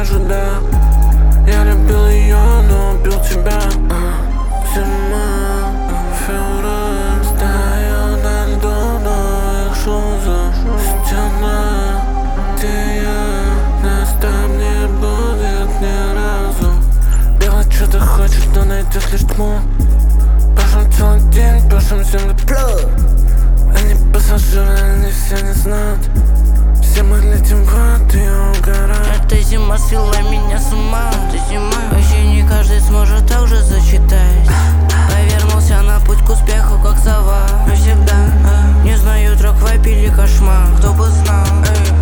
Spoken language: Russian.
скажу да. Я любил ее, но убил тебя. Зима, февраль, стою на льду новых шузов. Стена, где я, нас там не будет ни разу. Делать что ты хочешь, но найдешь лишь тьму. Пошел целый день, пошел землю плю. Они пассажиры, они все не знают. Все мы летим в ад, я угораю. Эта зима свела меня с ума. Вообще не каждый сможет так же зачитать. Повернулся на путь к успеху, как сова. Навсегда не знаю, трек вайп или кошмар. Кто бы знал,